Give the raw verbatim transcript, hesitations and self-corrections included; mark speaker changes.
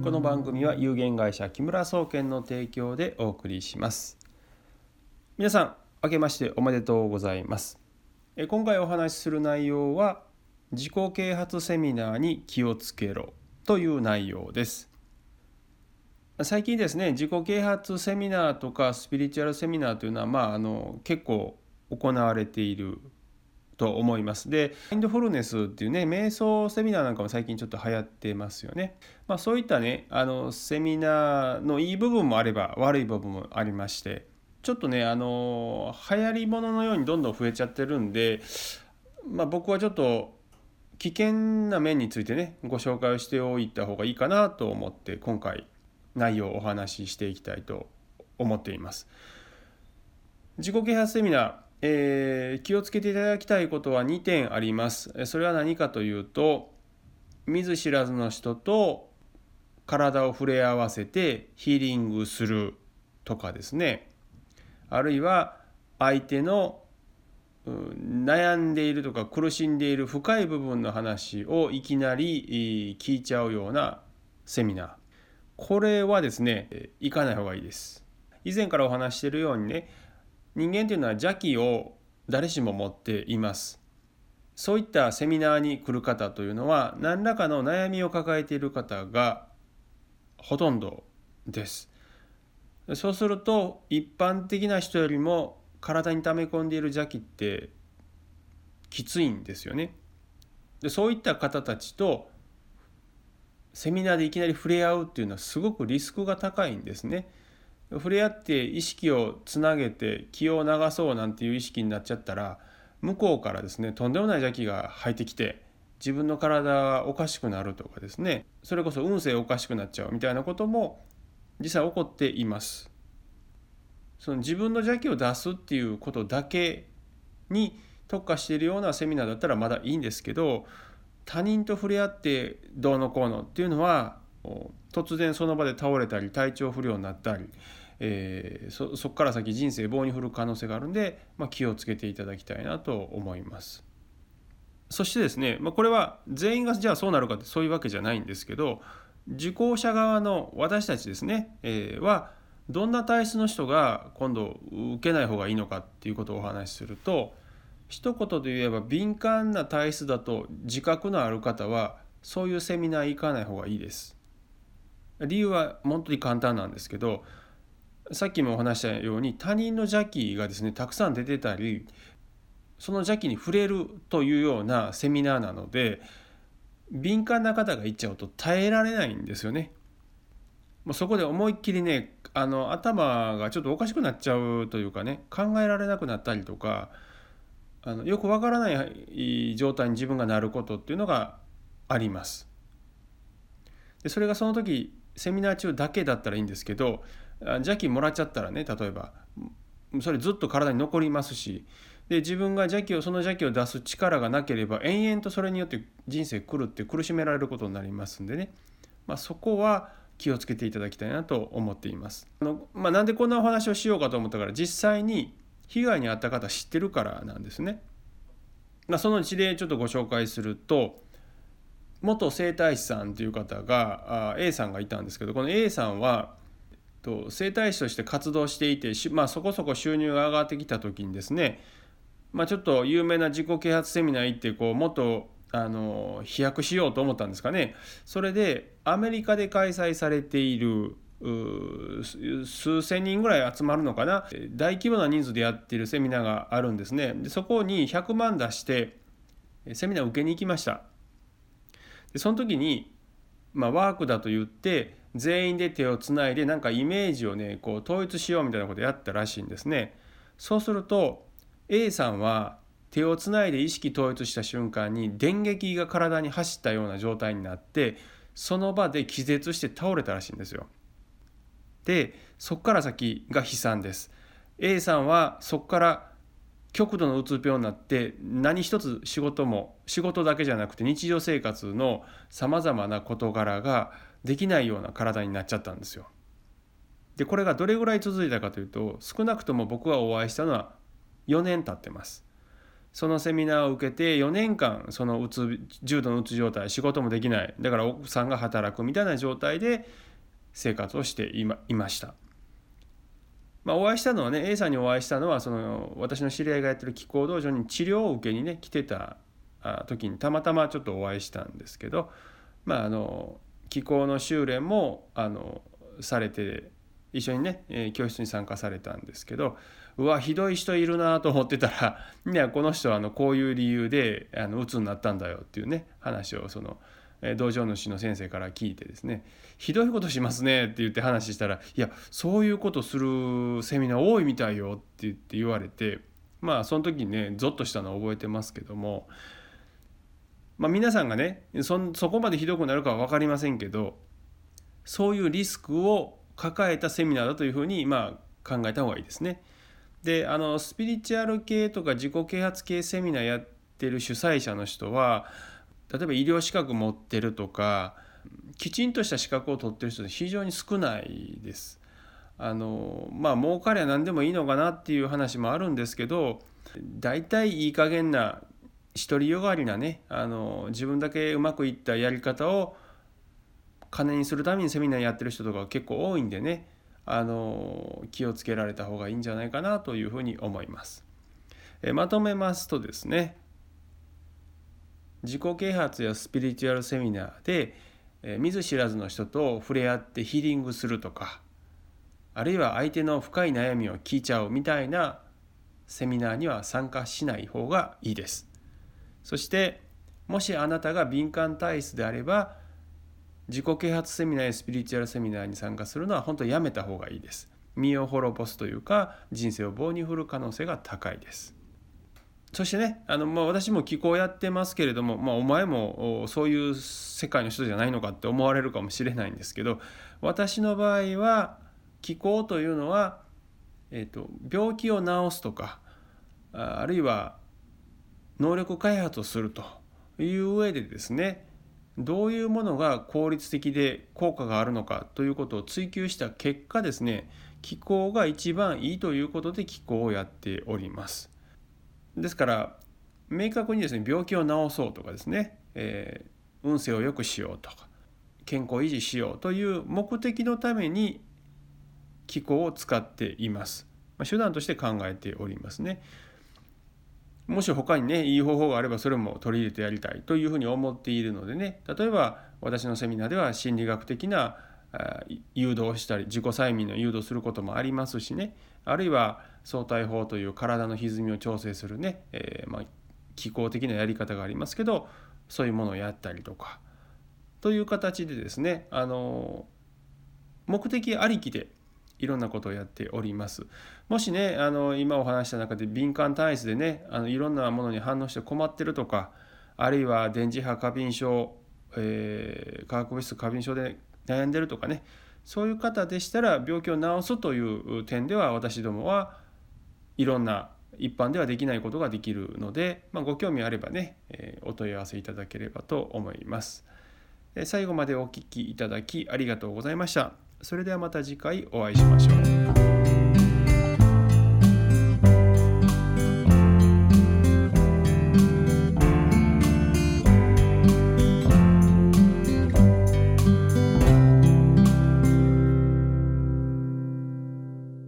Speaker 1: この番組は有限会社木村総研の提供でお送りします。皆さん明けましておめでとうございます。今回お話しする内容は自己啓発セミナーに気をつけろという内容です。最近ですね、自己啓発セミナーとかスピリチュアルセミナーというのは、まあ、あの結構行われていると思います。で、マインドフルネスっていうね、瞑想セミナーなんかも最近ちょっと流行ってますよね。まあ、そういったね、あのセミナーのいい部分もあれば悪い部分もありまして、ちょっとね、あの流行り物のようにどんどん増えちゃってるんで、まあ、僕はちょっと危険な面についてね、ご紹介をしておいた方がいいかなと思って、今回内容をお話ししていきたいと思っています。自己啓発セミナー、えー、気をつけていただきたいことはにてんあります。それは何かというと、見ず知らずの人と体を触れ合わせてヒーリングするとかですね、あるいは相手の悩んでいるとか苦しんでいる深い部分の話をいきなり聞いちゃうようなセミナー、これはですね、行かない方がいいです。以前からお話しているようにね、人間というのは邪気を誰しも持っています。そういったセミナーに来る方というのは何らかの悩みを抱えている方がほとんどです。そうすると一般的な人よりも体に溜め込んでいる邪気ってきついんですよね。で、そういった方たちとセミナーでいきなり触れ合うっていうのはすごくリスクが高いんですね。触れ合って意識をつなげて気を流そうなんていう意識になっちゃったら、向こうからですね、とんでもない邪気が入ってきて自分の体がおかしくなるとかですね、それこそ運勢おかしくなっちゃうみたいなことも実際起こっています。その自分の邪気を出すっていうことだけに特化しているようなセミナーだったらまだいいんですけど、他人と触れ合ってどうのこうのっていうのは突然その場で倒れたり体調不良になったり、えー、そ, そこから先人生棒に振る可能性があるんで、まあ、気をつけていただきたいなと思います。そしてですね、まあ、これは全員がじゃあそうなるかってそういうわけじゃないんですけど、受講者側の私たちですね、えー、はどんな体質の人が今度受けない方がいいのかっていうことをお話しすると、一言で言えば敏感な体質だと自覚のある方はそういうセミナー行かない方がいいです。理由は本当に簡単なんですけど、さっきもお話したように他人の邪気がですねたくさん出てたり、その邪気に触れるというようなセミナーなので、敏感な方が行っちゃうと耐えられないんですよね。そこで思いっきりね、あの頭がちょっとおかしくなっちゃうというかね、考えられなくなったりとか、あのよくわからない状態に自分がなることっていうのがあります。で、それがその時セミナー中だけだったらいいんですけど、邪気もらっちゃったらね、例えばそれずっと体に残りますし、で自分が邪気をその邪気を出す力がなければ延々とそれによって人生狂って苦しめられることになりますんでね、まあ、そこは気をつけていただきたいなと思っています。あの、まあ、なんでこんなお話をしようかと思ったから、実際に被害に遭った方知ってるからなんですね。まあ、その事例ちょっとご紹介すると、元整体師さんという方が A さんがいたんですけど、この A さんは整体師として活動していて、まあ、そこそこ収入が上がってきた時にですね、まあ、ちょっと有名な自己啓発セミナー行ってこうもっとあの飛躍しようと思ったんですかね。それでアメリカで開催されている数千人ぐらい集まるのかな、大規模な人数でやっているセミナーがあるんですね。でそこにひゃくまん出してセミナーを受けに行きました。でその時に、まあ、ワークだと言って全員で手をつないでなんかイメージをねこう統一しようみたいなことをやったらしいんですね。そうすると A さんは手をつないで意識統一した瞬間に電撃が体に走ったような状態になって、その場で気絶して倒れたらしいんですよ。でそこから先が悲惨です。 A さんはそこから極度のうつ病になって何一つ仕事も仕事だけじゃなくて日常生活のさまざまな事柄ができないような体になっちゃったんですよ。でこれがどれぐらい続いたかというと、少なくとも僕がお会いしたのはよねん経ってます。 そのセミナーを受けてよねんかんそのうつ重度のうつ状態、仕事もできない、だから奥さんが働くみたいな状態で生活をしてい ま, いました。まあ、お会いしたのはね A さんにお会いしたのはその私の知り合いがやってる気功道場に治療を受けにね来てた時にたまたまちょっとお会いしたんですけど、まああの気功の修練もあのされて一緒にね、えー、教室に参加されたんですけど、うわひどい人いるなと思ってたらいやこの人はあのこういう理由であのうつになったんだよっていうね話をその道場主の先生から聞いてですね、ひどいことしますねって言って話したら、いやそういうことするセミナー多いみたいよって言って言われて、まあその時にねゾッとしたのを覚えてますけども、まあ皆さんがね そ, そこまでひどくなるかは分かりませんけど、そういうリスクを抱えたセミナーだというふうにまあ考えた方がいいですね。であのスピリチュアル系とか自己啓発系セミナーやってる主催者の人は例えば医療資格持ってるとかきちんとした資格を取ってる人って非常に少ないです。あのまあ儲かりゃ何でもいいのかなっていう話もあるんですけど、だいたいいい加減な独りよがりなねあの自分だけうまくいったやり方を金にするためにセミナーやってる人とか結構多いんでね、あの気をつけられた方がいいんじゃないかなというふうに思います。えまとめますとですね、自己啓発やスピリチュアルセミナーで、え見ず知らずの人と触れ合ってヒーリングするとか、あるいは相手の深い悩みを聞いちゃうみたいなセミナーには参加しない方がいいです。そしてもしあなたが敏感体質であれば自己啓発セミナーやスピリチュアルセミナーに参加するのは本当にやめた方がいいです。身を滅ぼすというか人生を棒に振る可能性が高いです。そしてねあの、まあ、私も気功やってますけれども、まあ、お前もそういう世界の人じゃないのかって思われるかもしれないんですけど、私の場合は気功というのは、えーと、病気を治すとか あ, あるいは能力開発をするという上でですね、どういうものが効率的で効果があるのかということを追求した結果ですね、気功が一番いいということで気功をやっております。ですから明確にですね病気を治そうとかですね、えー、運勢を良くしようとか健康を維持しようという目的のために気功を使っています。まあ、手段として考えておりますね。もし他にねいい方法があればそれも取り入れてやりたいというふうに思っているのでね、例えば私のセミナーでは心理学的な誘導をしたり自己催眠の誘導することもありますしね、あるいは相対法という体の歪みを調整するね、えーまあ、気功的なやり方がありますけど、そういうものをやったりとかという形でですね、あの目的ありきでいろんなことをやっております。もしねあの今お話した中で敏感体質でねあのいろんなものに反応して困ってるとか、あるいは電磁波過敏症、えー、化学物質過敏症で悩んでるとかね、そういう方でしたら病気を治すという点では私どもはいろんな一般ではできないことができるので、まあ、ご興味あればね、えー、お問い合わせいただければと思います。えー、最後までお聞きいただきありがとうございました。それではまた次回お会いしましょう。